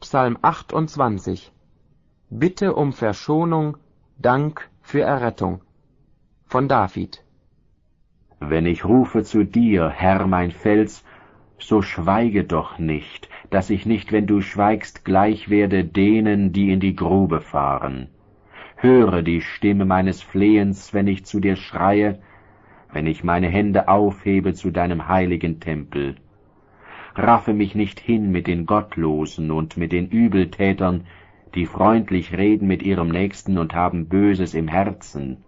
Psalm 28. Bitte um Verschonung, Dank für Errettung. Von David. Wenn ich rufe zu dir, Herr mein Fels, so schweige doch nicht, dass ich nicht, wenn du schweigst, gleich werde denen, die in die Grube fahren. Höre die Stimme meines Flehens, wenn ich zu dir schreie, wenn ich meine Hände aufhebe zu deinem heiligen Tempel. Raffe mich nicht hin mit den Gottlosen und mit den Übeltätern, die freundlich reden mit ihrem Nächsten und haben Böses im Herzen.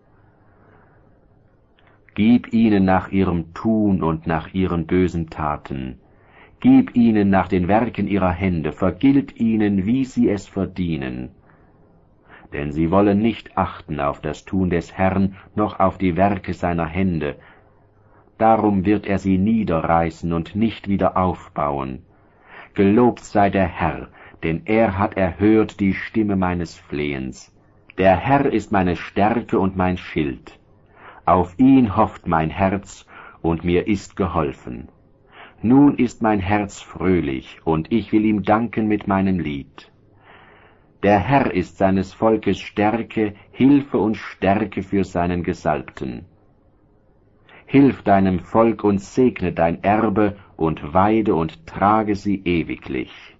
Gib ihnen nach ihrem Tun und nach ihren bösen Taten. Gib ihnen nach den Werken ihrer Hände, vergilt ihnen, wie sie es verdienen. Denn sie wollen nicht achten auf das Tun des Herrn, noch auf die Werke seiner Hände. Darum wird er sie niederreißen und nicht wieder aufbauen. Gelobt sei der Herr, denn er hat erhört die Stimme meines Flehens. Der Herr ist meine Stärke und mein Schild. Auf ihn hofft mein Herz, und mir ist geholfen. Nun ist mein Herz fröhlich, und ich will ihm danken mit meinem Lied. Der Herr ist seines Volkes Stärke, Hilfe und Stärke für seinen Gesalbten. Hilf deinem Volk und segne dein Erbe und weide und trage sie ewiglich.